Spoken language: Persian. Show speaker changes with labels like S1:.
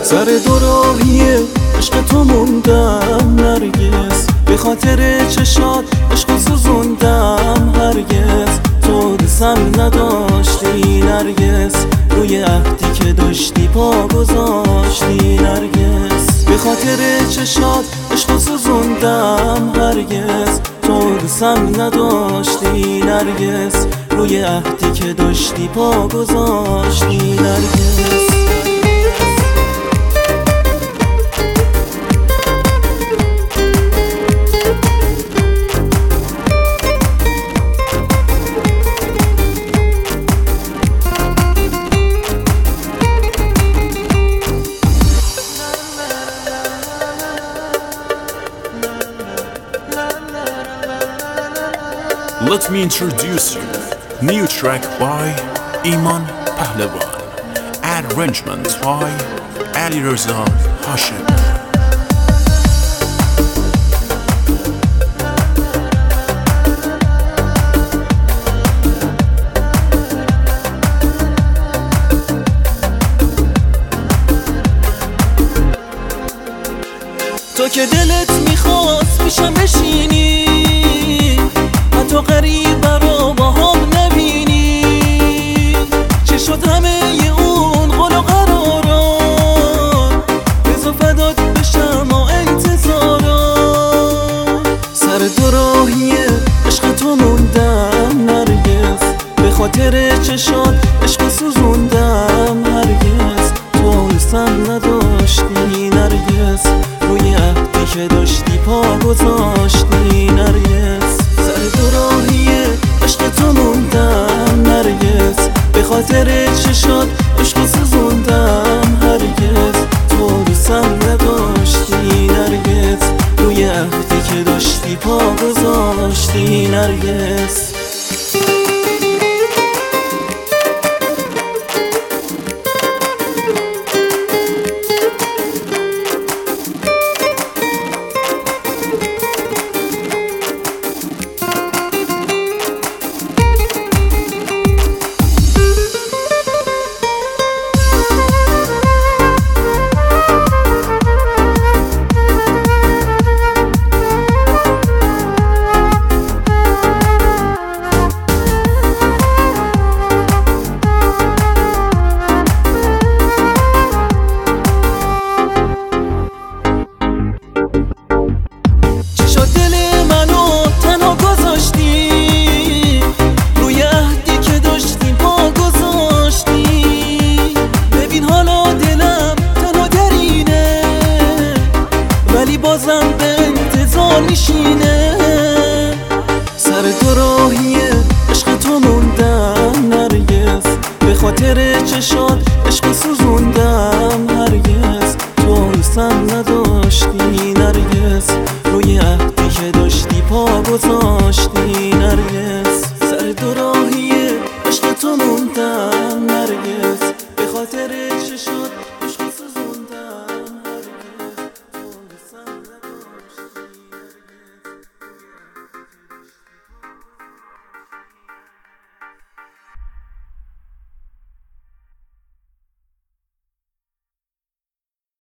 S1: سر دو راهیه عشق تو موندم نرگس، به خاطر چشات عشق سوزوندم هرگز. تو دوستم نداشتی نرگس، روی عهدی که داشتی پا گذاشتی نرگس. به خاطر چشات عشق سوزوندم هرگز. تو دوستم نداشتی نرگس، روی عهدی که داشتی پا گذاشتی نرگس.
S2: Let me introduce you new track by Iman Pahlevan, arrangement by Ali Reza Hashim.
S1: تو که دلت میخواست پیشم بشینی، حتی غریب را با هم نبینی. چه شد همه اون قول و قراران، بزا فدات بشم و انتظاران. سر دو راهیه عشق تو موندم نرگس، به خاطر چشات عشق سوزوندم هرگز. تو دوستم نداشتی نرگس، روی عهدی که داشتی پا گذاشتی نرگس. سر دو راهیه عشق تو موندم نرگس، به خاطر چشات عشق سوزوندم هرگز. تو دوستم نداشتی نرگس، روی عهدی که داشتی پا گذاشتی نرگس. بازم به انتظار میشینه. سر دو راهیه عشق تو موندم نرگس، به خاطر چشات عشق سوزوندم هرگز. تو دوستم نداشتی نرگس، روی عهدی که داشتی پا گذاشتی